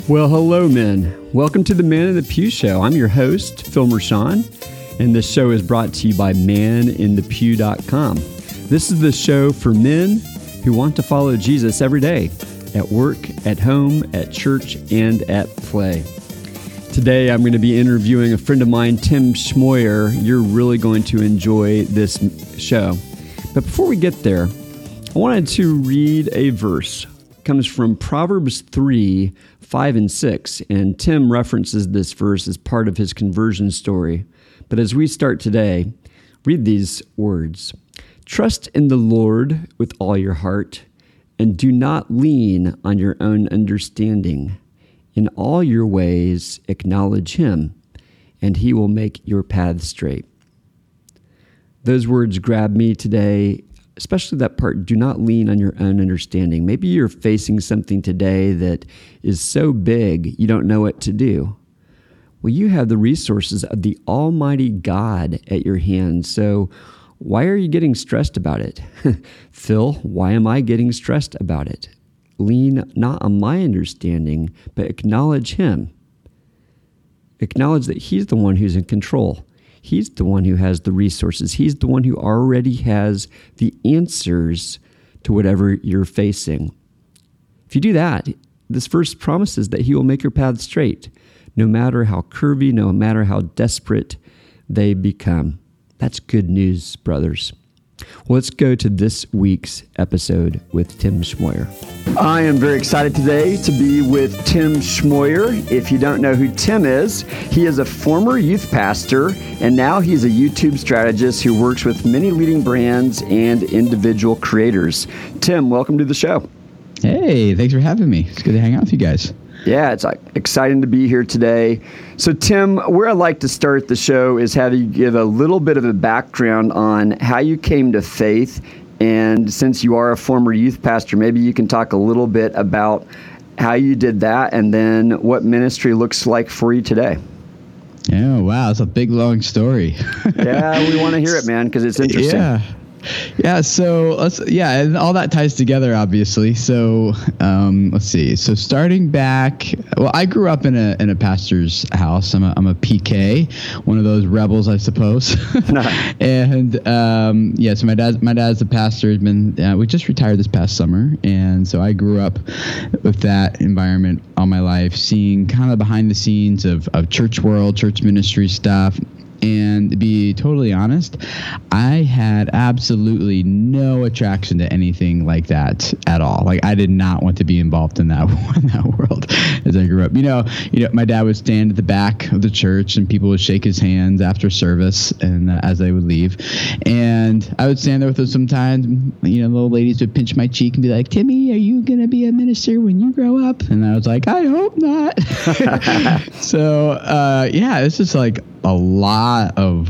Well, hello, men. Welcome to the Man in the Pew Show. I'm your host, Phil Mershon, and this show is brought to you by maninthepew.com. This is the show for men who want to follow Jesus every day, at work, at home, at church, and at play. Today, I'm going to be interviewing a friend of mine, Tim Schmoyer. You're really going to enjoy this show. But before we get there, I wanted to read a verse. It comes from Proverbs 3, 5 and 6, and Tim references this verse as part of his conversion story. But as we start today, read these words. Trust in the Lord with all your heart, and do not lean on your own understanding. In all your ways acknowledge him, and he will make your paths straight. Those words grab me today, especially that part, do not lean on your own understanding. Maybe you're facing something today that is so big you don't know what to do. Well, you have the resources of the Almighty God at your hand, so why are you getting stressed about it? Phil, why am I getting stressed about it? Lean not on my understanding, but acknowledge him. Acknowledge that he's the one who's in control. He's the one who has the resources. He's the one who already has the answers to whatever you're facing. If you do that, this verse promises that he will make your path straight, no matter how curvy, no matter how desperate they become. That's good news, brothers. Well, let's go to this week's episode with Tim Schmoyer. I am very excited today to be with Tim Schmoyer. If you don't know who Tim is, he is a former youth pastor, and now he's a YouTube strategist who works with many leading brands and individual creators. Tim, welcome to the show. Hey, thanks for having me. It's good to hang out with you guys. Yeah, it's exciting to be here today. So, Tim, where I'd like to start the show is have you give a little bit of a background on how you came to faith. And since you are a former youth pastor, maybe you can talk a little bit about how you did that and then what ministry looks like for you today. Oh, wow. It's a big, long story. Yeah, we want to hear it, man, because it's interesting. Yeah. So and all that ties together, obviously. So let's see. So starting back, well, I grew up in a pastor's house. I'm a PK, one of those rebels, I suppose. And so my dad's a pastor. Has been we just retired this past summer, and so I grew up with that environment all my life, seeing kind of behind the scenes of church world, church ministry stuff. And to be totally honest, I had absolutely no attraction to anything like that at all. Like, I did not want to be involved in that world as I grew up. You know, my dad would stand at the back of the church, and people would shake his hands after service, and as they would leave, and I would stand there with them sometimes. You know, little ladies would pinch my cheek and be like, "Timmy, are you gonna be a minister when you grow up?" And I was like, "I hope not." So it's just like a lot of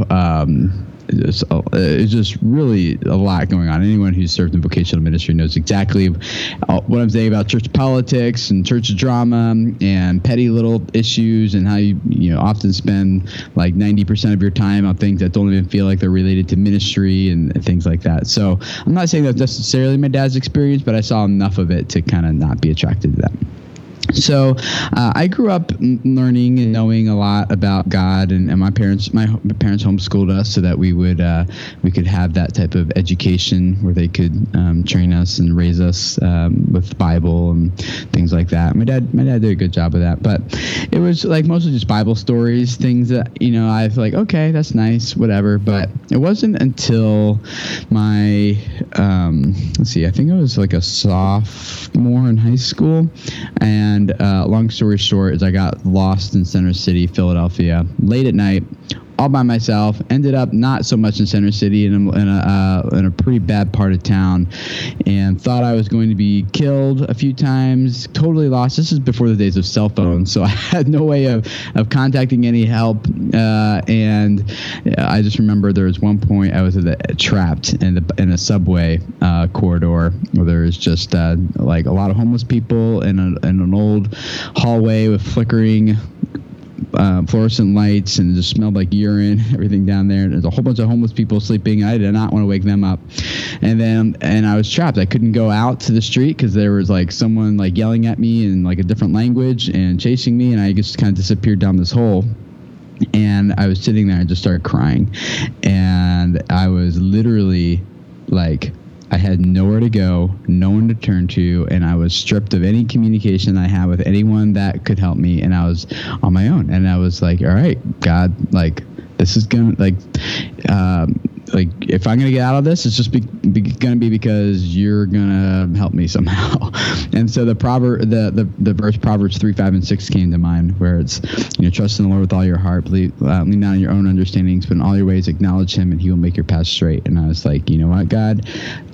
it's just really a lot going on. Anyone who's served in vocational ministry knows exactly what I'm saying about church politics and church drama and petty little issues, and how you often spend like 90% of your time on things that don't even feel like they're related to ministry and things like that. So I'm not saying that's necessarily my dad's experience, but I saw enough of it to kind of not be attracted to that. So I grew up learning and knowing a lot about God, and my parents homeschooled us so that we could have that type of education where they could train us and raise us with the Bible and things like that. My dad did a good job of that, but it was like mostly just Bible stories, things that I feel like, okay, that's nice, whatever. But it wasn't until my I think I was like a sophomore in high school, and long story short is I got lost in Center City, Philadelphia, late at night, all by myself. Ended up not so much in Center City, in a pretty bad part of town, and thought I was going to be killed a few times. Totally lost. This is before the days of cell phones, so I had no way of contacting any help. And I just remember there was one point I was trapped in a subway corridor where there was just like a lot of homeless people in an old hallway with flickering fluorescent lights, and it just smelled like urine, everything down there. There's a whole bunch of homeless people sleeping. I did not want to wake them up. And I was trapped. I couldn't go out to the street because there was like someone like yelling at me in like a different language and chasing me, and I just kind of disappeared down this hole. And I was sitting there and just started crying. And I was literally like, I had nowhere to go, no one to turn to, and I was stripped of any communication I had with anyone that could help me, and I was on my own. And I was like, all right, God, like, this is gonna, like, if I'm gonna get out of this, it's just gonna be because you're gonna help me somehow. And so the verse Proverbs 3:5-6 came to mind, where it's, trust in the Lord with all your heart, lean not on your own understandings, but in all your ways acknowledge Him, and He will make your path straight. And I was like, you know what, God,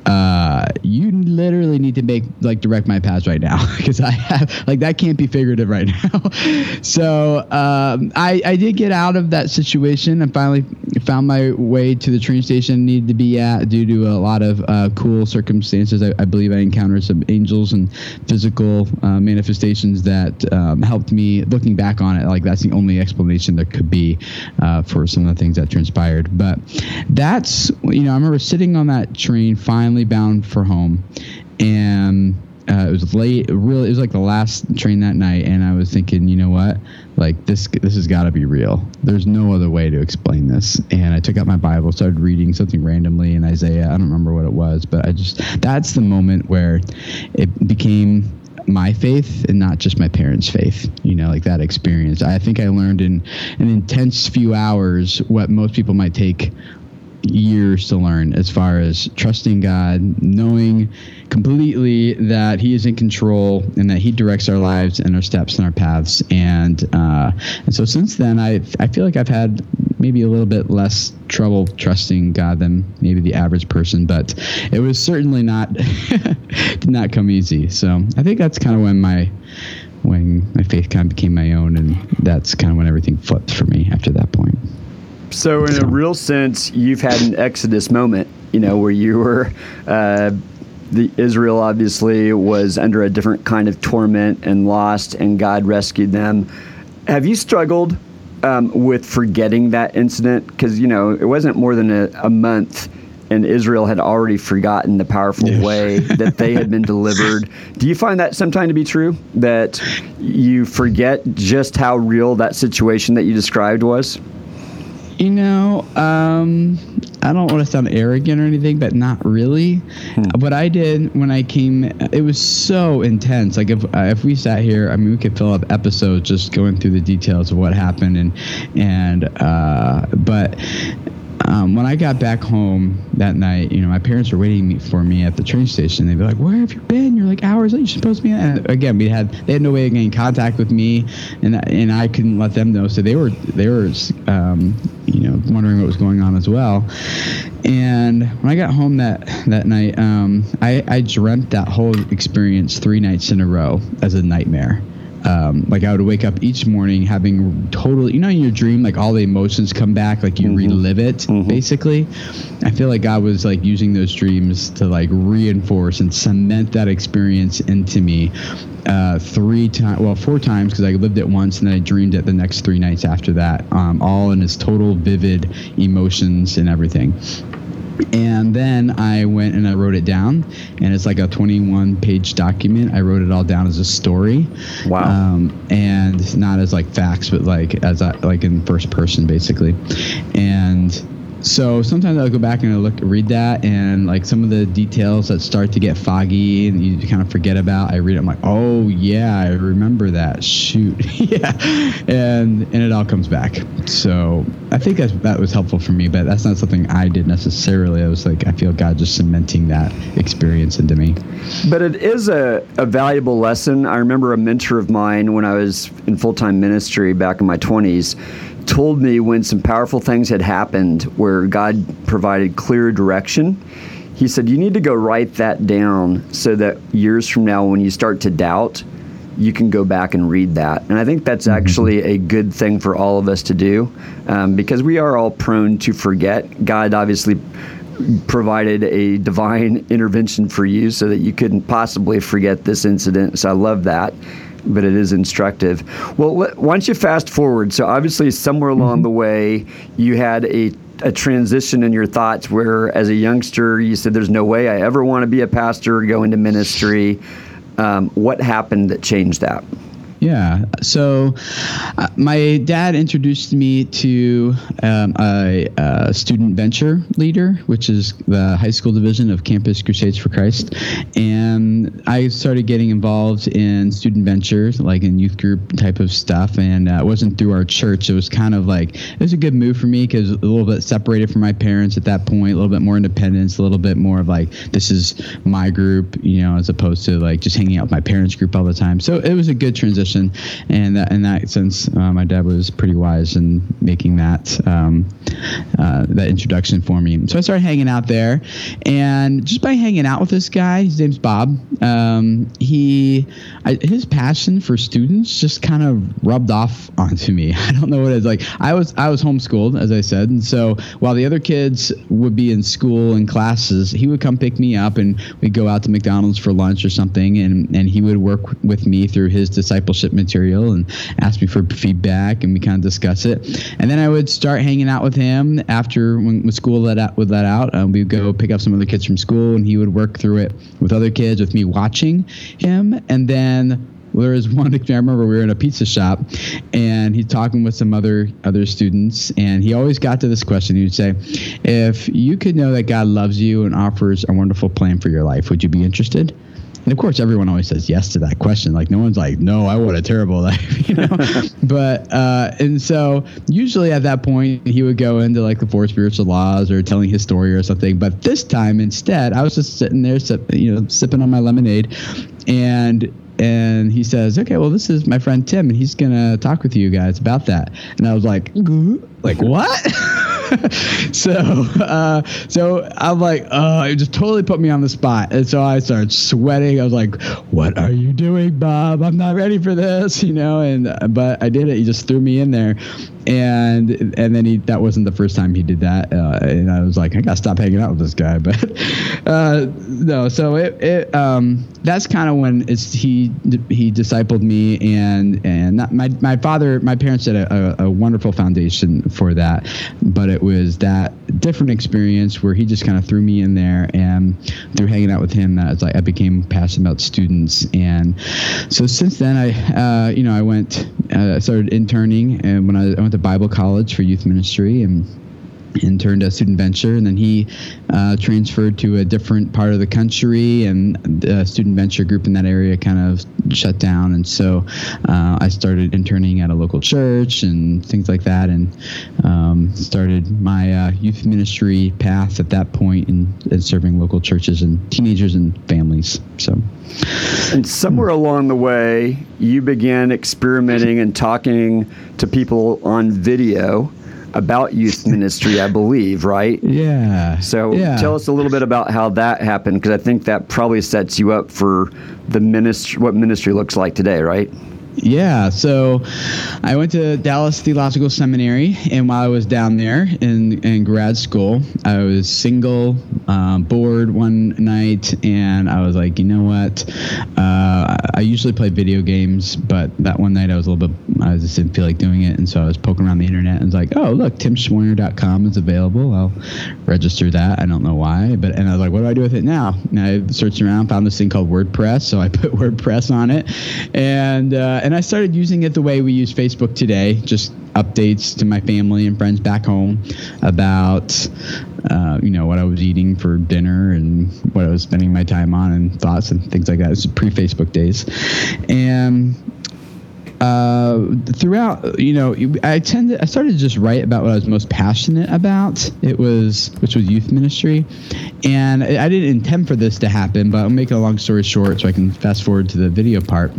you literally need to direct my paths right now, because I have, like, that can't be figurative right now. So I did get out of that situation and finally found my way to the train station I needed to be at due to a lot of cool circumstances. I believe I encountered some angels and physical manifestations that helped me. Looking back on it, like, that's the only explanation there could be for some of the things that transpired. But that's, I remember sitting on that train finally bound for home, and it was late. Really, it was like the last train that night, and I was thinking, you know what? Like, this has got to be real. There's no other way to explain this. And I took out my Bible, started reading something randomly in Isaiah. I don't remember what it was, but that's the moment where it became my faith and not just my parents' faith, like that experience. I think I learned in an intense few hours what most people might take years to learn, as far as trusting God, knowing completely that He is in control and that He directs our lives and our steps and our paths. And so since then, I feel like I've had maybe a little bit less trouble trusting God than maybe the average person, but it was certainly did not come easy. So I think that's kind of when my faith kind of became my own, and that's kind of when everything flipped for me after that point. So in a real sense, you've had an Exodus moment, where you were, Israel obviously was under a different kind of torment and lost, and God rescued them. Have you struggled with forgetting that incident? Because, it wasn't more than a month, and Israel had already forgotten the powerful way that they had been delivered. Do you find that sometimes to be true, that you forget just how real that situation that you described was? I don't want to sound arrogant or anything, but not really. What I did when I came, it was so intense. Like, if we sat here, we could fill up episodes just going through the details of what happened. But when I got back home that night, my parents were waiting for me at the train station. They'd be like, "Where have you been? You're like hours late. You're supposed to be." And again, they had no way of getting in contact with me, and I couldn't let them know. So they were wondering what was going on as well. And when I got home that night, I dreamt that whole experience 3 nights in a row as a nightmare. Like, I would wake up each morning having totally, in your dream, like, all the emotions come back, like you relive it, basically. I feel like God was like using those dreams to like reinforce and cement that experience into me 4 times, because I lived it once and then I dreamed it the next 3 nights after that, all in its total vivid emotions and everything. And then I went and I wrote it down, and it's like a 21-page document. I wrote it all down as a story. Wow. And not as like facts, but like like in first person, basically. And so sometimes I'll go back and I'll read that, and like some of the details that start to get foggy and you kind of forget about, I read it, I'm like, oh yeah, I remember that. Shoot. Yeah. And it all comes back. So I think that was helpful for me, but that's not something I did necessarily. I was like, I feel God just cementing that experience into me. But it is a valuable lesson. I remember a mentor of mine when I was in full-time ministry back in my 20s told me when some powerful things had happened where God provided clear direction, he said, you need to go write that down so that years from now when you start to doubt, you can go back and read that. And I think that's actually a good thing for all of us to do, because we are all prone to forget. God obviously provided a divine intervention for you so that you couldn't possibly forget this incident. So I love that. but it is instructive. Well, why don't you fast forward? So obviously somewhere along the way, you had a transition in your thoughts where as a youngster, you said, there's no way I ever want to be a pastor or go into ministry. What happened that changed that? Yeah. So my dad introduced me to a student venture leader, which is the high school division of Campus Crusades for Christ. And I started getting involved in student ventures, like in youth group type of stuff. And it wasn't through our church. It was kind of like, it was a good move for me because a little bit separated from my parents at that point, a little bit more independence, a little bit more of like, this is my group, as opposed to like just hanging out with my parents' group all the time. So it was a good transition. And in that sense, my dad was pretty wise in making that that introduction for me. So I started hanging out there, and just by hanging out with this guy, his name's Bob. His passion for students just kind of rubbed off onto me. I don't know what it is. Like I was homeschooled, as I said, and so while the other kids would be in school and classes, he would come pick me up, and we'd go out to McDonald's for lunch or something, and he would work with me through his discipleship material and ask me for feedback, and we kind of discuss it. And then I would start hanging out with him after when school would let out. We'd go pick up some other kids from school, and he would work through it with other kids, with me watching him. And then there was one, I remember we were in a pizza shop, and he's talking with some other students, and he always got to this question. He would say, if you could know that God loves you and offers a wonderful plan for your life, would you be interested? And of course, everyone always says yes to that question. Like, no one's like, no, I want a terrible life, But, and so usually at that point, he would go into like the 4 spiritual laws or telling his story or something. But this time, instead, I was just sitting there, sipping on my lemonade, and he says, okay, well, this is my friend Tim, and he's going to talk with you guys about that. And I was like what? So I'm like, it just totally put me on the spot. And so I started sweating. I was like, what are you doing, Bob? I'm not ready for this, but I did it. He just threw me in there. And then that wasn't the first time he did that. And I was like, I got to stop hanging out with this guy. But no, so that's kind of when he discipled me, and my parents did a wonderful foundation for that, but it was that different experience where he just kind of threw me in there, and through hanging out with him, I became passionate about students. And so since then, I went, started interning, and when I went to Bible college for youth ministry, and interned at Student Venture, and then he transferred to a different part of the country, and the Student Venture group in that area kind of shut down. And so I started interning at a local church and things like that, and started my youth ministry path at that point in serving local churches and teenagers and families. And somewhere along the way, you began experimenting and talking to people on video about youth ministry, I believe, right? Yeah. So tell us a little bit about how that happened, because I think that probably sets you up for what ministry looks like today, right? Yeah, so I went to Dallas Theological Seminary, and while I was down there in grad school, I was single, bored one night, and I was like, you know what? I usually play video games, but that one night I just didn't feel like doing it, and so I was poking around the internet and was like, oh, look, timschwerner.com is available. I'll register that. I don't know why, and I was like, what do I do with it now? And I searched around, found this thing called WordPress, so I put WordPress on it, and I started using it the way we use Facebook today, just updates to my family and friends back home about, what I was eating for dinner and what I was spending my time on, and thoughts and things like that. It's pre-Facebook days. And throughout, I started to just write about what I was most passionate about, which was youth ministry. And I didn't intend for this to happen, but I'll make a long story short so I can fast forward to the video part.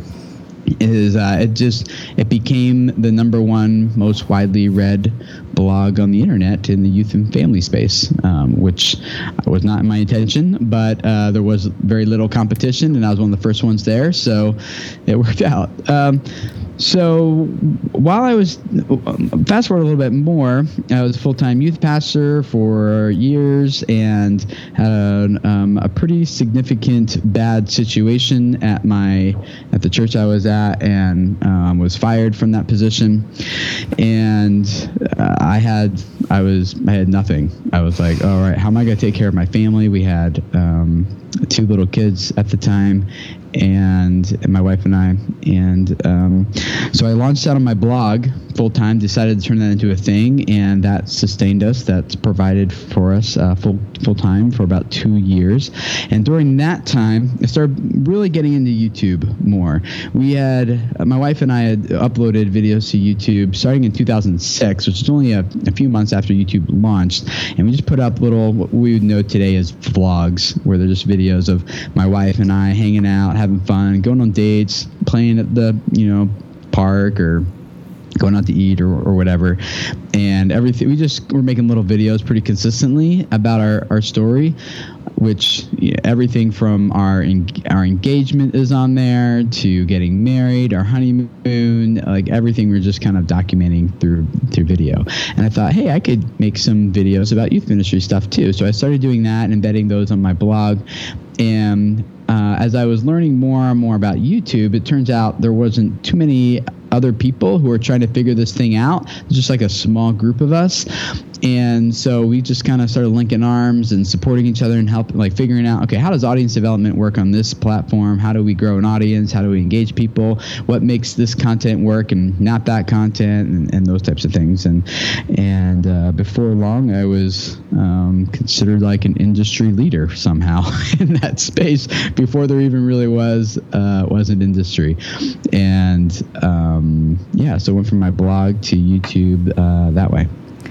It became the number one most widely read blog on the internet in the youth and family space, which was not my intention, but there was very little competition, and I was one of the first ones there, so it worked out. So while I was, fast forward a little bit more, I was a full-time youth pastor for years and had a pretty significant bad situation at the church I was at, and was fired from that position. And I had nothing. I was like, all right, how am I going to take care of my family? We had 2 little kids at the time, and my wife and I. And so I launched out on my blog full time, decided to turn that into a thing, and that sustained us. That's provided for us full time for about 2 years. And during that time, I started really getting into YouTube more. We had, my wife and I had uploaded videos to YouTube starting in 2006, which is only a few months after YouTube launched. And we just put up little, what we would know today as vlogs, where they're just videos of my wife and I hanging out, having fun, going on dates, playing at the, park, or going out to eat or whatever. And everything, we just were making little videos pretty consistently about our story, which everything from our engagement is on there to getting married, our honeymoon, like everything we're just kind of documenting through video. And I thought, hey, I could make some videos about youth ministry stuff too. So I started doing that and embedding those on my blog. And as I was learning more and more about YouTube, it turns out there wasn't too many other people who are trying to figure this thing out. It's just like a small group of us. And so we just kind of started linking arms and supporting each other and helping, like figuring out, okay, how does audience development work on this platform? How do we grow an audience? How do we engage people? What makes this content work and not that content, and those types of things. And before long, I was considered like an industry leader somehow in that space before there even really was an industry. And so I went from my blog to YouTube that way.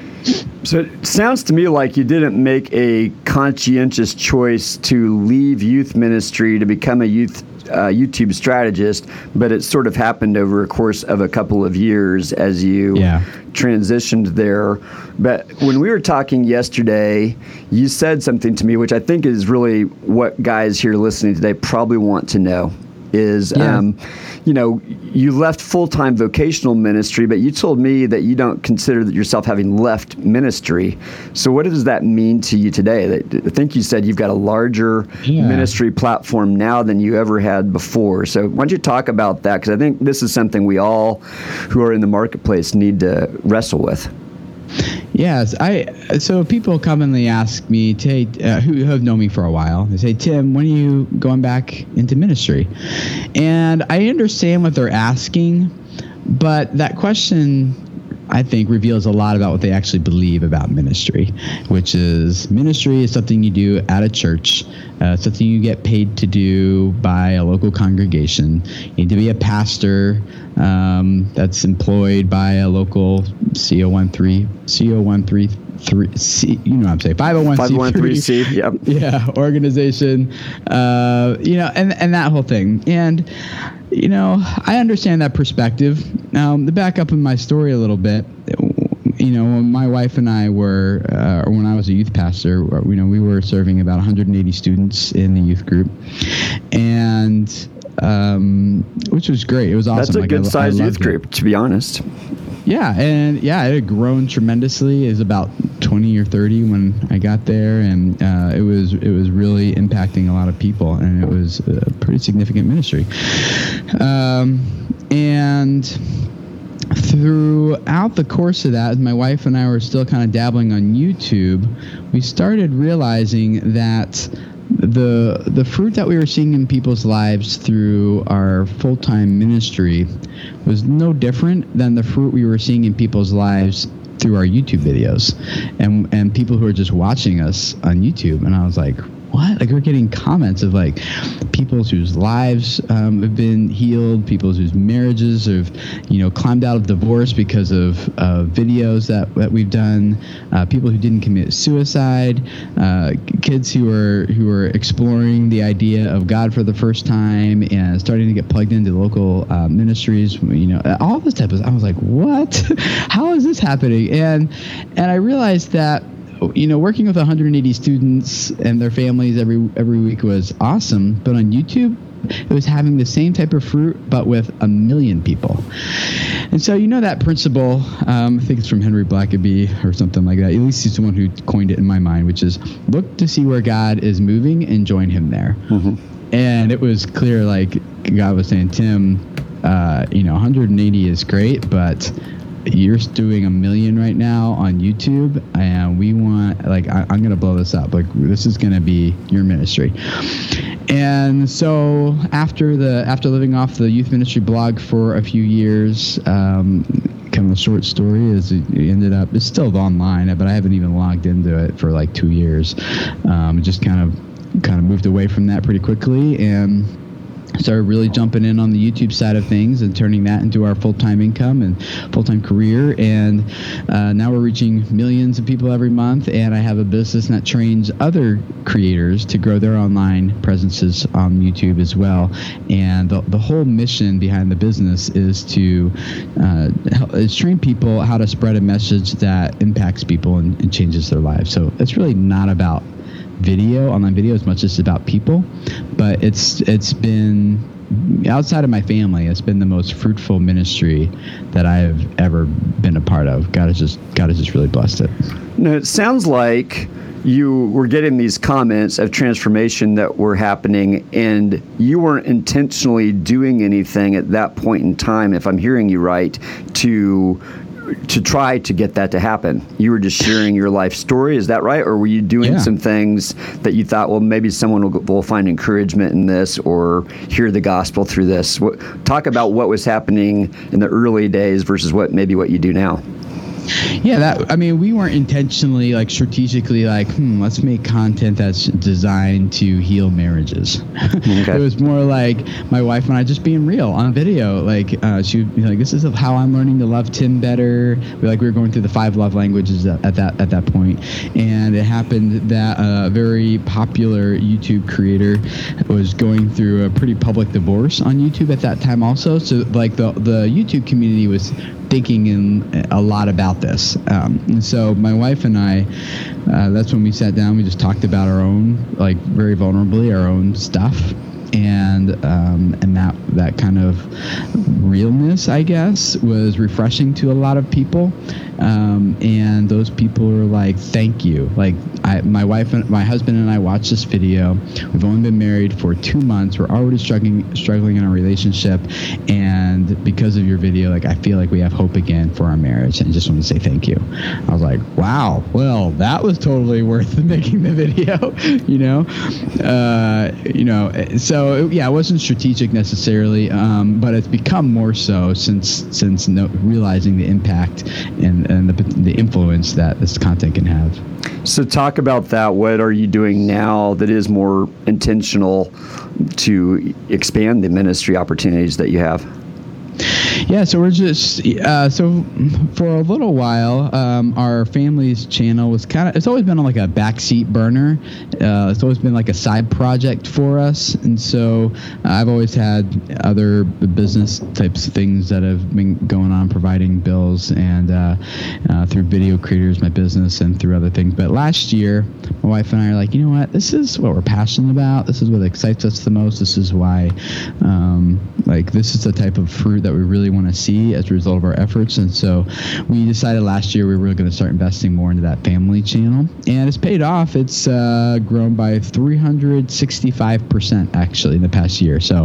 So it sounds to me like you didn't make a conscientious choice to leave youth ministry to become a YouTube strategist, but it sort of happened over a course of a couple of years as you transitioned there. But when we were talking yesterday, you said something to me, which I think is really what guys here listening today probably want to know. Is, you left full-time vocational ministry, but you told me that you don't consider yourself having left ministry. So what does that mean to you today? I think you said you've got a larger ministry platform now than you ever had before. So why don't you talk about that? Because I think this is something we all who are in the marketplace need to wrestle with. Yes, so people commonly ask me, who have known me for a while, they say, Tim, when are you going back into ministry? And I understand what they're asking, but that question, I think, reveals a lot about what they actually believe about ministry, which is ministry is something you do at a church, something you get paid to do by a local congregation. You need to be a pastor that's employed by a local CO133, you know what I'm saying, 501c3, yep. Yeah, organization, and that whole thing. And I understand that perspective. To back up in my story a little bit, when my wife and I were, when I was a youth pastor, we were serving about 180 students in the youth group, and which was great. It was awesome. That's a good sized youth group, to be honest. Yeah, and it had grown tremendously. It was about 20 or 30 when I got there, and it was really impacting a lot of people, and it was a pretty significant ministry. And throughout the course of that, as my wife and I were still kind of dabbling on YouTube, we started realizing that the fruit that we were seeing in people's lives through our full-time ministry was no different than the fruit we were seeing in people's lives through our YouTube videos and people who are just watching us on YouTube. And I was like, what? Like, we're getting comments of like people whose lives have been healed, people whose marriages have, climbed out of divorce because of videos that we've done, people who didn't commit suicide, kids who are exploring the idea of God for the first time and starting to get plugged into local ministries. All this type of. I was like, what? How is this happening? And I realized that working with 180 students and their families every week was awesome. But on YouTube, it was having the same type of fruit, but with 1 million people. And so, that principle, I think it's from Henry Blackaby or something like that. At least he's the one who coined it in my mind, which is look to see where God is moving and join him there. Mm-hmm. And it was clear, like God was saying, Tim, 180 is great, but you're doing 1 million right now on YouTube, and we want, I'm going to blow this up. Like, this is going to be your ministry. And so after living off the youth ministry blog for a few years, kind of a short story is it ended up, it's still online, but I haven't even logged into it for like 2 years. Just kind of moved away from that pretty quickly and started really jumping in on the YouTube side of things and turning that into our full-time income and full-time career. And now we're reaching millions of people every month. And I have a business that trains other creators to grow their online presences on YouTube as well. And the whole mission behind the business is to train people how to spread a message that impacts people and changes their lives. So it's really not about online video as much as it's about people, but it's been, outside of my family, it's been the most fruitful ministry that I have ever been a part of. God has just really blessed it. Now, it sounds like you were getting these comments of transformation that were happening, and you weren't intentionally doing anything at that point in time, if I'm hearing you right, to try to get that to happen. You were just sharing your life story, is that right? Or were you doing some things that you thought, well, maybe someone will find encouragement in this or hear the gospel through this? Talk about what was happening in the early days versus what you do now. Yeah, we weren't intentionally, strategically, let's make content that's designed to heal marriages. Okay. It was more like my wife and I just being real on video. She would be like, this is how I'm learning to love Tim better. We were going through the 5 love languages at that point. And it happened that a very popular YouTube creator was going through a pretty public divorce on YouTube at that time also. So, the YouTube community was thinking a lot about this. And so my wife and I, that's when we sat down, we just talked about our own, very vulnerably, our own stuff. And that kind of realness, I guess, was refreshing to a lot of people. And those people were like, thank you. My wife and my husband and I watched this video. We've only been married for 2 months. We're already struggling in our relationship. And because of your video, I feel like we have hope again for our marriage. And I just want to say thank you. I was like, wow, well, that was totally worth making the video, So it wasn't strategic necessarily, but it's become more so since realizing the impact and the influence that this content can have. So talk about that. What are you doing now that is more intentional to expand the ministry opportunities that you have? Yeah, so we're just, so for a little while, our family's channel was it's always been on a backseat burner. It's always been a side project for us. And so I've always had other business types of things that have been going on, providing bills and through Video Creators, my business, and through other things. But last year, my wife and I are like, you know what, this is what we're passionate about. This is what excites us the most. This is why, this is the type of fruit that we really want to see as a result of our efforts. And so we decided last year we were going to start investing more into that family channel, and it's paid off. It's grown by 365% actually in the past year. So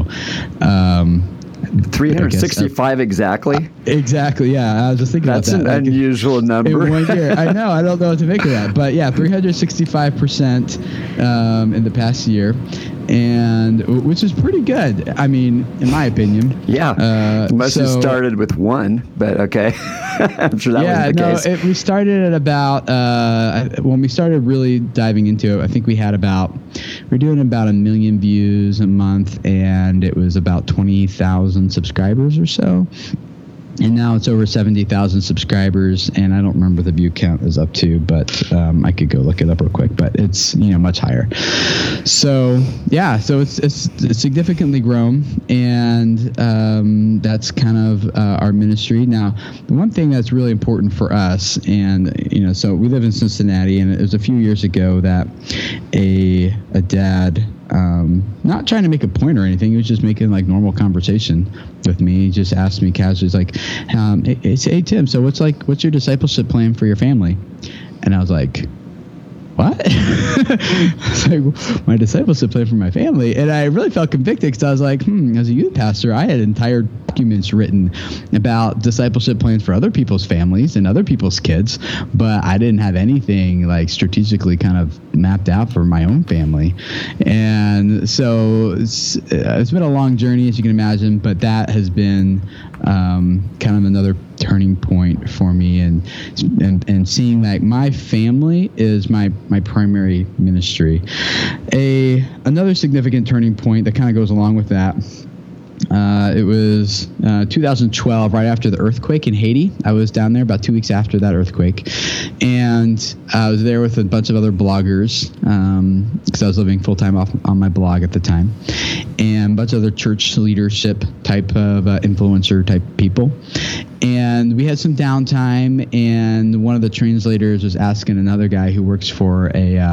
365 exactly? Exactly, yeah. I was just thinking That's about that. That's an unusual number. In 1 year. I know. I don't know what to make of that. But yeah, 365% in the past year, and which is pretty good. In my opinion. Yeah. Must have started with 1, but okay. I'm sure that was the case. We started at about, when we started really diving into it, I think we're doing about 1 million views a month, and it was about 20,000 subscribers or so. And now it's over 70,000 subscribers, and I don't remember the view count is up to, but I could go look it up real quick. But it's much higher. So yeah, so it's significantly grown, and that's kind of our ministry. Now, the one thing that's really important for us, and so we live in Cincinnati, and it was a few years ago that a dad. Not trying to make a point or anything. He was just making like normal conversation with me. He just asked me casually, he's like, hey Tim, so what's your discipleship plan for your family? And I was like, what? I was like, my discipleship plan for my family. And I really felt convicted because I was like, as a youth pastor, I had entire documents written about discipleship plans for other people's families and other people's kids, but I didn't have anything like strategically kind of mapped out for my own family. And so it's been a long journey, as you can imagine, but that has been kind of another turning point for me, and seeing like my family is my primary ministry. Another significant turning point that kind of goes along with that. It was 2012, right after the earthquake in Haiti. I was down there about 2 weeks after that earthquake, and I was there with a bunch of other bloggers because I was living full time on my blog at the time, and a bunch of other church leadership type of influencer type people. And we had some downtime, and one of the translators was asking another guy who works for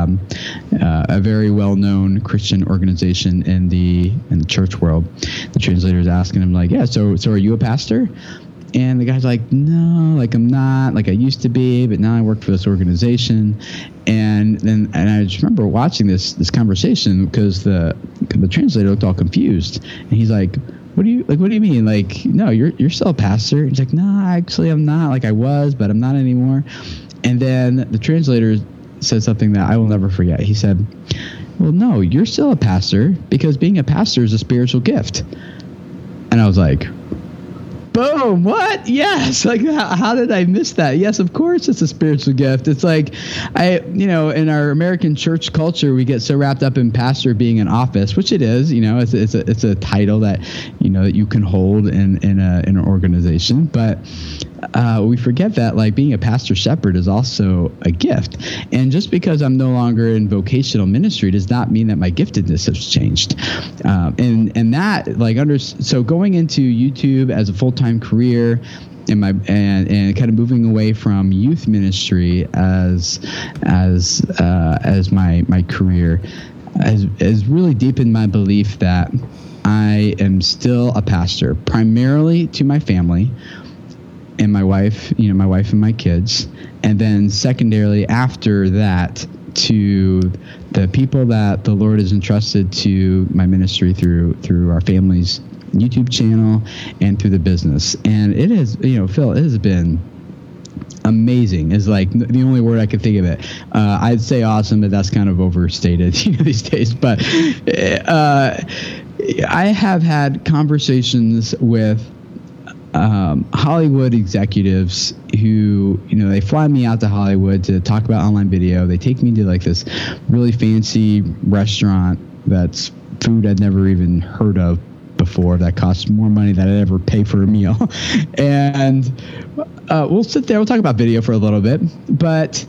a very well-known Christian organization in the church world. The translator is asking him like, "Yeah, so are you a pastor?" And the guy's like, "No, like I'm not. Like I used to be, but now I work for this organization." And I just remember watching this conversation because the translator looked all confused, and he's like, What do you mean? Like, no, you're still a pastor. He's like, no, actually I'm not. Like I was, but I'm not anymore. And then the translator said something that I will never forget. He said, well, no, you're still a pastor because being a pastor is a spiritual gift. And I was like, boom, what? Yes. Like, how did I miss that? Yes, of course it's a spiritual gift. It's like, in our American church culture, we get so wrapped up in pastor being an office, which it is, it's a title that, that you can hold in an organization. But we forget that like being a pastor shepherd is also a gift. And just because I'm no longer in vocational ministry does not mean that my giftedness has changed. And that like so going into YouTube as a full-time career and kind of moving away from youth ministry as my career has really deepened my belief that I am still a pastor, primarily to my family and my wife, my wife and my kids. And then secondarily after that to the people that the Lord has entrusted to my ministry through our family's YouTube channel and through the business. And it is, Phil, it has been amazing is like the only word I could think of it. I'd say awesome, but that's kind of overstated these days. But I have had conversations with Hollywood executives who, they fly me out to Hollywood to talk about online video. They take me to like this really fancy restaurant that's food I'd never even heard of before that costs more money than I'd ever pay for a meal. And we'll sit there, we'll talk about video for a little bit, but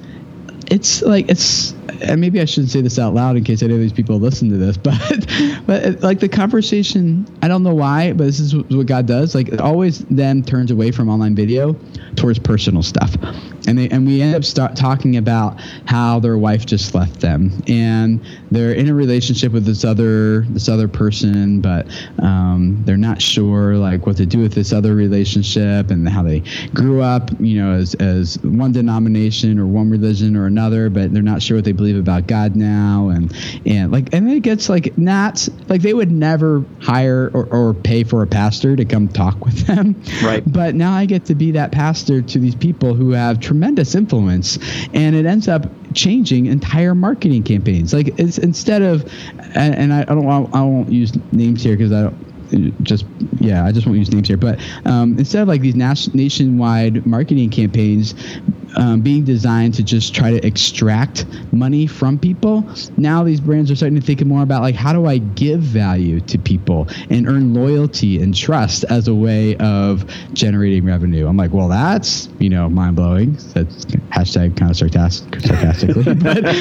and maybe I shouldn't say this out loud in case any of these people listen to this, but like the conversation, I don't know why, but this is what God does. Like it always then turns away from online video towards personal stuff. And we end up talking about how their wife just left them, and they're in a relationship with this other person, but they're not sure like what to do with this other relationship, and how they grew up, as one denomination or one religion or another, but they're not sure what they believe about God now, and it gets like not like they would never hire or pay for a pastor to come talk with them, right? But now I get to be that pastor to these people who have tremendous influence, and it ends up changing entire marketing campaigns. Like it's instead of, and I won't use names here because I just won't use names here, but instead of like these nationwide marketing campaigns being designed to just try to extract money from people, now these brands are starting to think more about like, how do I give value to people and earn loyalty and trust as a way of generating revenue? I'm like, well, that's, mind blowing. That's hashtag kind of sarcastically,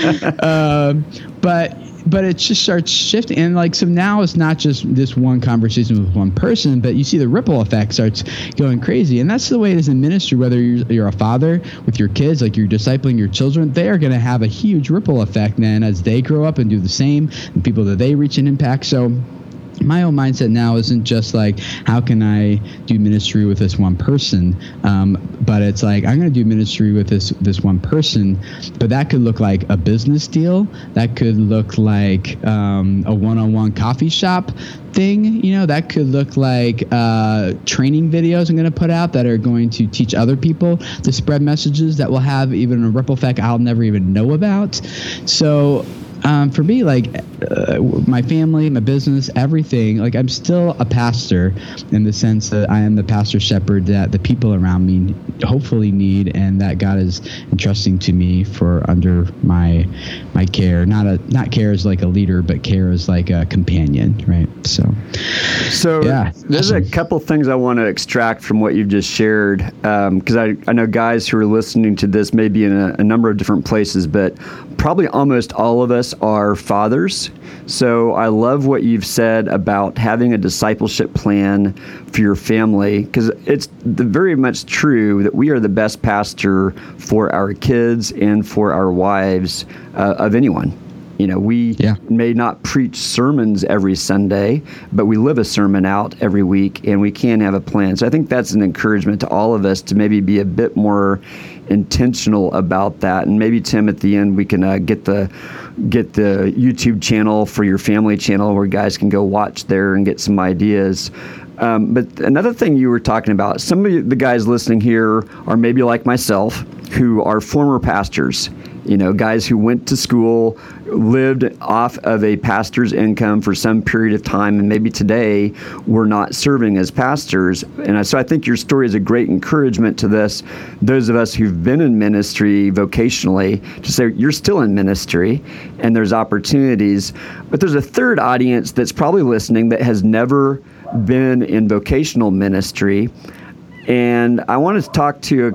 but it just starts shifting. And like, so now it's not just this one conversation with one person, but you see the ripple effect starts going crazy. And that's the way it is in ministry, whether you're a father with your kids, like you're discipling your children, they are going to have a huge ripple effect then as they grow up and do the same, and people that they reach and impact. So my own mindset now isn't just like, how can I do ministry with this one person? But it's like, I'm going to do ministry with this one person, but that could look like a business deal. That could look like a one-on-one coffee shop thing. That could look like training videos I'm going to put out that are going to teach other people to spread messages that will have even a ripple effect I'll never even know about. So for me, like my family, my business, everything, like I'm still a pastor in the sense that I am the pastor shepherd that the people around me hopefully need, and that God is entrusting to me for under my care. Not care as like a leader, but care as like a companion, right? So yeah, there's a couple things I want to extract from what you've just shared, because I know guys who are listening to this may be in a number of different places, but probably almost all of us are fathers. So I love what you've said about having a discipleship plan for your family, because it's very much true that we are the best pastor for our kids and for our wives of anyone. We may not preach sermons every Sunday, but we live a sermon out every week, and we can have a plan. So I think that's an encouragement to all of us to maybe be a bit more intentional about that. And maybe, Tim, at the end, we can get the YouTube channel for your family channel where guys can go watch there and get some ideas. But another thing you were talking about, some of the guys listening here are maybe like myself, who are former pastors, guys who went to school, lived off of a pastor's income for some period of time, and maybe today we're not serving as pastors. And so I think your story is a great encouragement to those of us who've been in ministry vocationally, to say you're still in ministry and there's opportunities. But there's a third audience that's probably listening that has never been in vocational ministry. And I want to talk to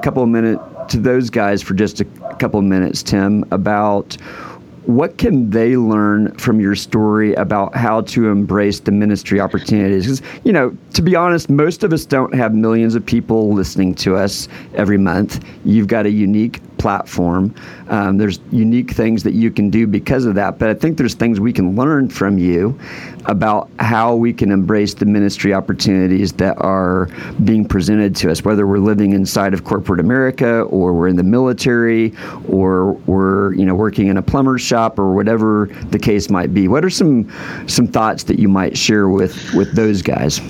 those guys for just a couple of minutes, Tim, about what can they learn from your story about how to embrace the ministry opportunities? Because, to be honest, most of us don't have millions of people listening to us every month. You've got a unique platform. There's unique things that you can do because of that. But I think there's things we can learn from you about how we can embrace the ministry opportunities that are being presented to us, whether we're living inside of corporate America, or we're in the military, or we're working in a plumber's shop, or whatever the case might be. What are some thoughts that you might share with those guys?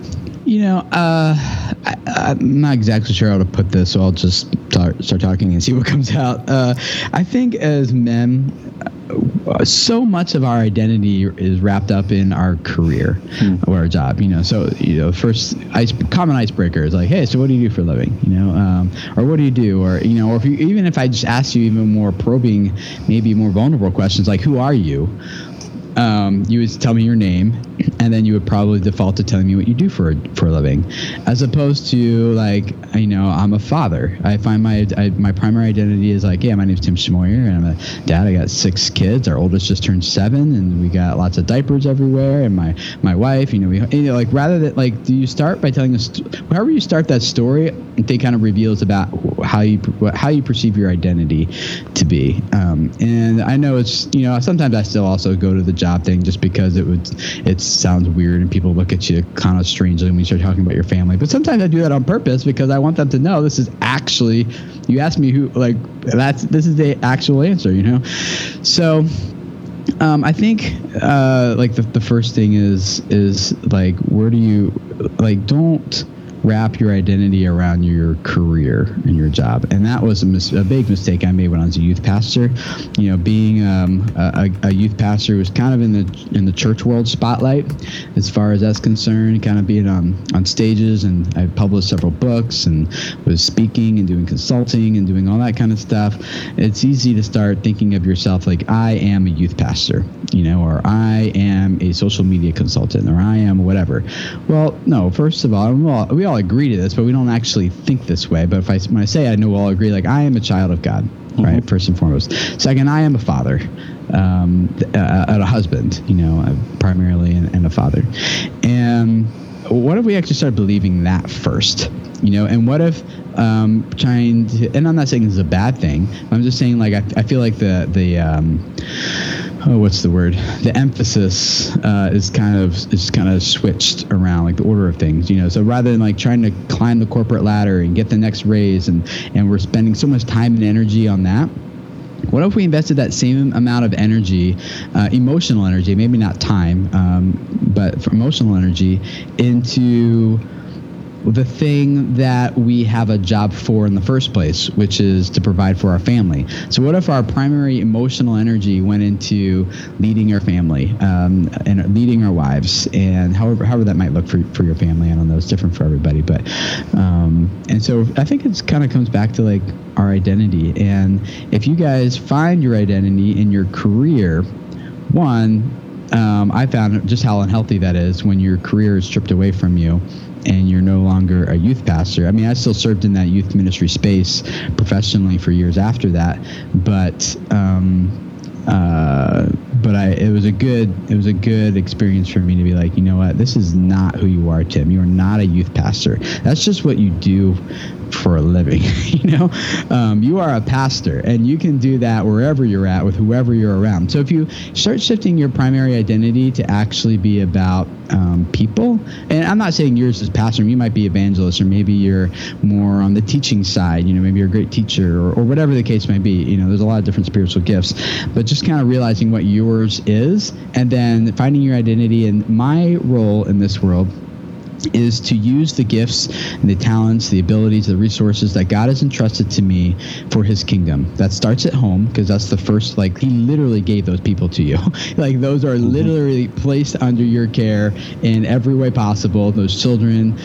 I'm not exactly sure how to put this, so I'll just start talking and see what comes out. I think as men, so much of our identity is wrapped up in our career or our job. First common icebreaker is like, hey, so what do you do for a living? Or what do you do? Or or even if I just ask you even more probing, maybe more vulnerable questions like, who are you? You would tell me your name, and then you would probably default to telling me what you do for a living, as opposed to like, I'm a father. I find my primary identity is like, yeah, my name's Tim Schmoyer, and I'm a dad. I got 6 kids. Our oldest just turned 7, and we got lots of diapers everywhere. And my wife, like, rather than like, do you start by telling us, however you start that story, I think kind of reveals about how you perceive your identity to be. And I know it's, sometimes I still also go to the job thing just because it sounds weird and people look at you kind of strangely when you start talking about your family. But sometimes I do that on purpose because I want them to know this is actually, you asked me who, like, this is the actual answer, So I think like the first thing is like, where do you, like, don't wrap your identity around your career and your job. And that was a big mistake I made when I was a youth pastor. You know, being a youth pastor was kind of in the church world spotlight as far as that's concerned, kind of being on stages, and I published several books and was speaking and doing consulting and doing all that kind of stuff. It's easy to start thinking of yourself like, I am a youth pastor, you know, or I am a social media consultant, or I am whatever. Well, no, first of all, we all agree to this, but we don't actually think this way. But when I say I know we'll all agree, like, I am a child of God, right? First and foremost. Second, I am a father, a husband, you know, primarily, and a father. And what if we actually start believing that first? You know, and what if trying to, and I'm not saying this is a bad thing, I'm just saying, like, I feel like the emphasis is kind of switched around, like the order of things, you know. So rather than like trying to climb the corporate ladder and get the next raise, and we're spending so much time and energy on that, what if we invested that same amount of energy, emotional energy, maybe not time, but for emotional energy, into the thing that we have a job for in the first place, which is to provide for our family. So what if our primary emotional energy went into leading our family, and leading our wives, and however that might look for your family? I don't know, it's different for everybody, but and so I think it's kind of comes back to like our identity. And if you guys find your identity in your career, I found just how unhealthy that is when your career is stripped away from you and you're no longer a youth pastor. I mean, I still served in that youth ministry space professionally for years after that, but it was a good experience for me to be like, you know what, this is not who you are, Tim. You are not a youth pastor. That's just what you do for a living. You know, you are a pastor, and you can do that wherever you're at with whoever you're around. So if you start shifting your primary identity to actually be about people, and I'm not saying yours is pastor, you might be evangelist, or maybe you're more on the teaching side, you know, maybe you're a great teacher, or whatever the case may be. You know, there's a lot of different spiritual gifts, but just kind of realizing what yours is, and then finding your identity. And my role in this world is to use the gifts and the talents, the abilities, the resources that God has entrusted to me for his kingdom. That starts at home, because that's the first, like, he literally gave those people to you. Like, those are literally placed under your care in every way possible. Those children,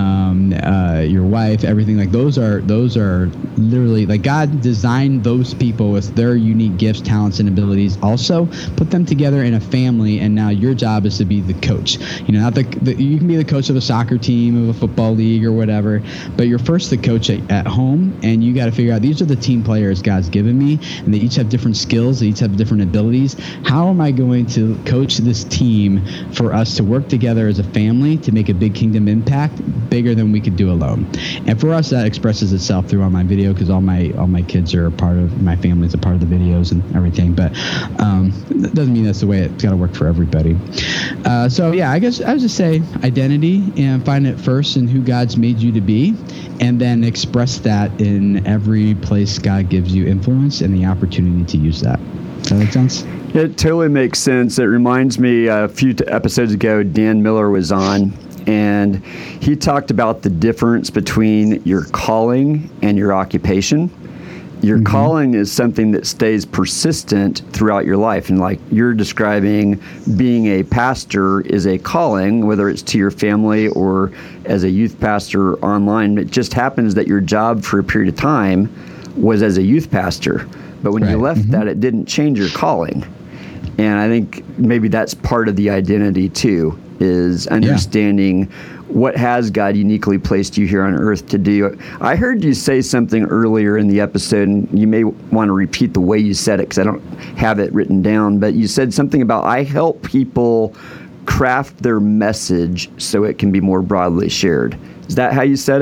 your wife, everything, like those are literally, like, God designed those people with their unique gifts, talents, and abilities, also put them together in a family, and now your job is to be the coach. You know, not you can be the coach of a soccer team, of a football league, or whatever, but you're first the coach at home, and you got to figure out, these are the team players God's given me, and they each have different skills, they each have different abilities. How am I going to coach this team for us to work together as a family to make a big kingdom impact, bigger than we could do alone? And for us, that expresses itself through on my video, because all my kids are a part of, my family's a part of the videos and everything, but that doesn't mean that's the way it's got to work for everybody. So yeah, I guess I would just say identity, and find it first in who God's made you to be, and then express that in every place God gives you influence and the opportunity to use that. Does that make sense? It totally makes sense. It reminds me, a few episodes ago, Dan Miller was on, and he talked about the difference between your calling and your occupation. Your calling is something that stays persistent throughout your life. And like you're describing, being a pastor is a calling, whether it's to your family or as a youth pastor online. It just happens that your job for a period of time was as a youth pastor. But when you left that, it didn't change your calling. And I think maybe that's part of the identity too, is understanding what has God uniquely placed you here on earth to do. I heard you say something earlier in the episode, and you may want to repeat the way you said it, because I don't have it written down, but you said something about, I help people craft their message so it can be more broadly shared. Is that how you said it?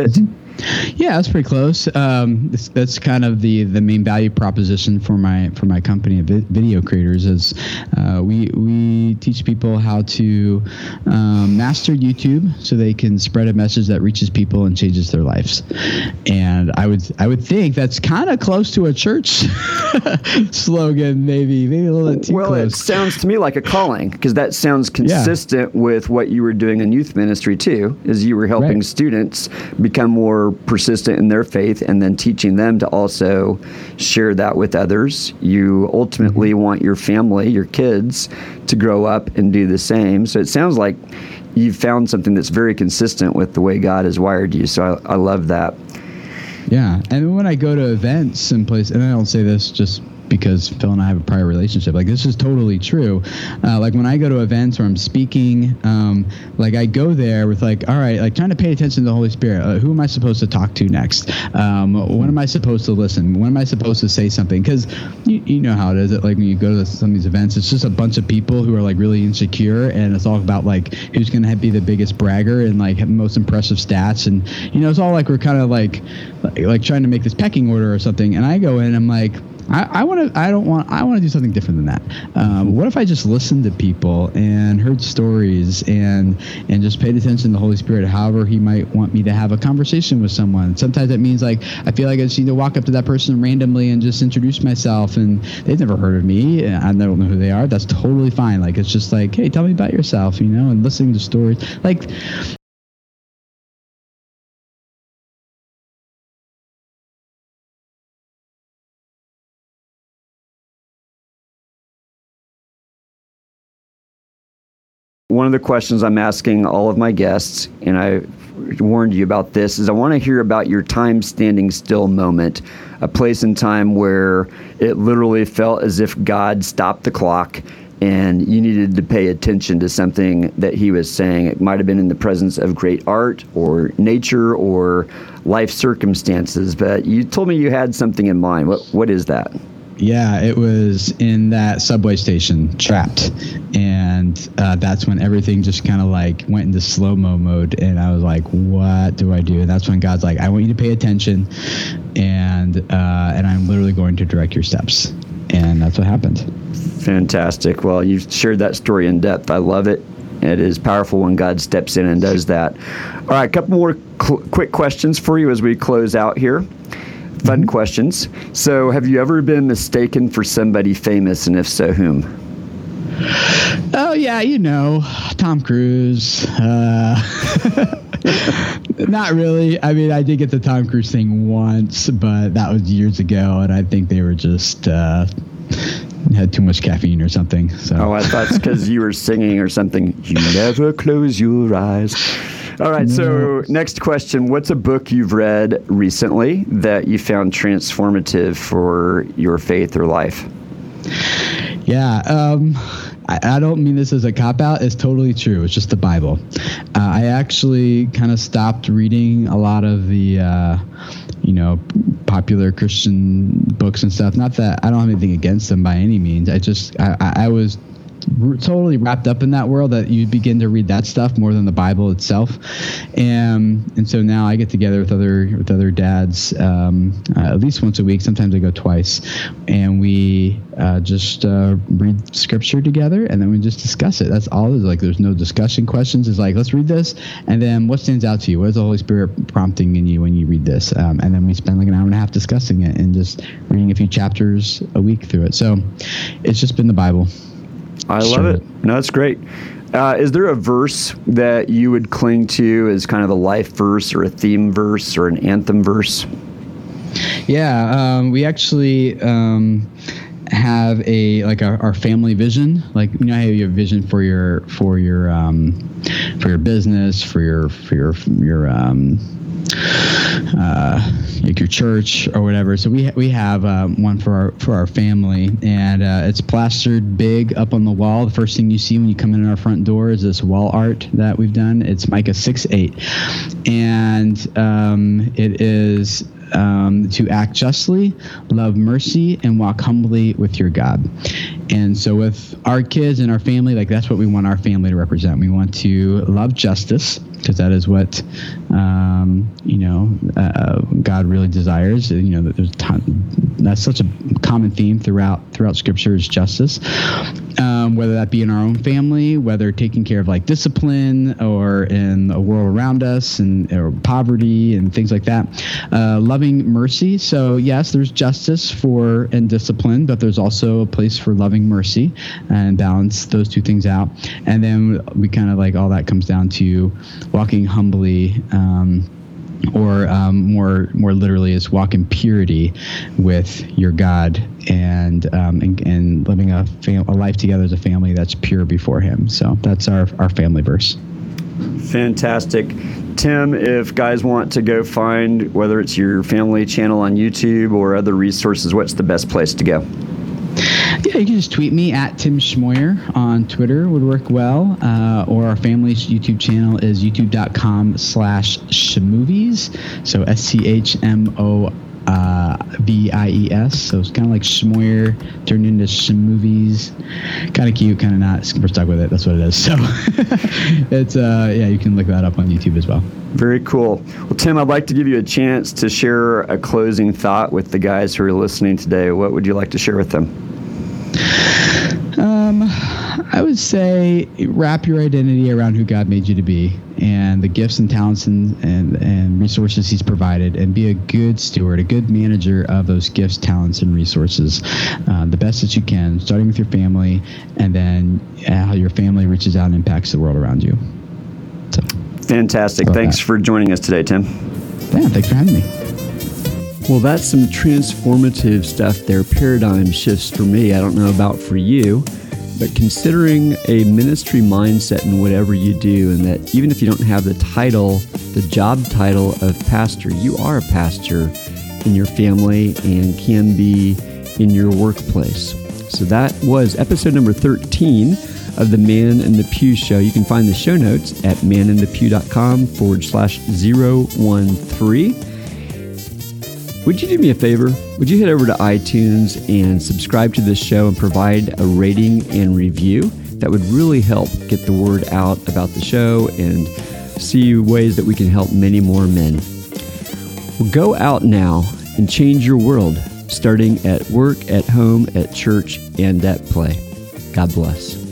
Yeah, that's pretty close. That's kind of the main value proposition for my company of video creators is we teach people how to master YouTube so they can spread a message that reaches people and changes their lives. And I would think that's kind of close to a church slogan, maybe a little bit too close. Well, it sounds to me like a calling, because that sounds consistent with what you were doing in youth ministry too, is you were helping students become more persistent in their faith and then teaching them to also share that with others. You ultimately want your family, your kids, to grow up and do the same. So it sounds like you've found something that's very consistent with the way God has wired you. So I love that. Yeah. And when I go to events and places, and I don't say this just because Phil and I have a prior relationship, like this is totally true. Like when I go to events or I'm speaking, like I go there with like, all right, like trying to pay attention to the Holy Spirit. Who am I supposed to talk to next? When am I supposed to listen? When am I supposed to say something? Because you know how it is. Like when you go to some of these events, it's just a bunch of people who are like really insecure, and it's all about like who's going to be the biggest bragger and like have the most impressive stats. And it's all like we're kind of like trying to make this pecking order or something. And I go in and I'm like, I want to do something different than that. What if I just listened to people and heard stories and just paid attention to the Holy Spirit, however he might want me to have a conversation with someone. Sometimes that means like I feel like I just need to walk up to that person randomly and just introduce myself, and they've never heard of me and I don't know who they are. That's totally fine. Like it's just like, hey, tell me about yourself, and listening to stories. Like one of the questions I'm asking all of my guests, and I warned you about this, is I want to hear about your time standing still moment, a place in time where it literally felt as if God stopped the clock and you needed to pay attention to something that he was saying. It might have been in the presence of great art or nature or life circumstances, but you told me you had something in mind. What is that? Yeah, it was in that subway station, Trapped. And that's when everything just kind of like went into slow-mo mode. And I was like, what do I do? And that's when God's like, I want you to pay attention. And I'm literally going to direct your steps. And that's what happened. Fantastic. Well, you've shared that story in depth. I love it. It is powerful when God steps in and does that. All right, a couple more quick questions for you as we close out here. Fun questions. So, have you ever been mistaken for somebody famous, and if so, whom? Oh, yeah, Tom Cruise. Not really. I mean, I did get the Tom Cruise thing once, but that was years ago, and I think they were just had too much caffeine or something. So. Oh, I thought it's because you were singing or something. You never close your eyes. All right, so next question. What's a book you've read recently that you found transformative for your faith or life? Yeah, I don't mean this as a cop-out. It's totally true. It's just the Bible. I actually kind of stopped reading a lot of the, popular Christian books and stuff. Not that I don't have anything against them by any means. I was totally wrapped up in that world that you begin to read that stuff more than the Bible itself, and so now I get together with other dads at least once a week. Sometimes I go twice, and we just read scripture together, and then we just discuss it. That's all. Is like there's no discussion questions. It's like, let's read this, and then what stands out to you? What is the Holy Spirit prompting in you when you read this? And then we spend like an hour and a half discussing it and just reading a few chapters a week through it. So it's just been the Bible. I love it. No, that's great. Is there a verse that you would cling to as kind of a life verse or a theme verse or an anthem verse? Yeah, we actually have our family vision. Like, how you have vision for your business, for your like your church or whatever. So we have one for our family, and it's plastered big up on the wall. The first thing you see when you come in our front door is this wall art that we've done. It's Micah 6:8, and it is to act justly, love mercy, and walk humbly with your God. And so with our kids and our family, like that's what we want our family to represent. We want to love justice, because that is what God really desires. That's such a common theme throughout Scripture is justice. Whether that be in our own family, whether taking care of like discipline, or in the world around us, or poverty and things like that. Loving mercy. So yes, there's justice and discipline, but there's also a place for loving mercy, and balance those two things out. And then we kind of like all that comes down to walking humbly, or more literally is walk in purity with your God, and living a life together as a family that's pure before Him. So that's our family verse. Fantastic. Tim, if guys want to go find, whether it's your family channel on YouTube or other resources, what's the best place to go? Yeah, you can just tweet me at Tim Schmoyer on Twitter would work well. Or our family's YouTube channel is youtube.com/schmovies. So SCHMOVIES. So it's kind of like Schmoyer turned into Schmovies. Kind of cute, kind of not. We're stuck with it. That's what it is. So it's you can look that up on YouTube as well. Very cool. Well, Tim, I'd like to give you a chance to share a closing thought with the guys who are listening today. What would you like to share with them? I would say wrap your identity around who God made you to be, and the gifts and talents and resources He's provided, and be a good steward, a good manager of those gifts, talents, and resources, the best that you can, starting with your family, and then how your family reaches out and impacts the world around you. So, fantastic. Thanks for joining us today, Tim. Yeah, thanks for having me. Well, that's some transformative stuff there, paradigm shifts for me. I don't know about for you, but considering a ministry mindset in whatever you do, and that even if you don't have the job title of pastor, you are a pastor in your family and can be in your workplace. So that was episode number 13 of the Man in the Pew Show. You can find the show notes at maninthepew.com/013. Would you do me a favor? Would you head over to iTunes and subscribe to this show and provide a rating and review? That would really help get the word out about the show and see ways that we can help many more men. Well, go out now and change your world, starting at work, at home, at church, and at play. God bless.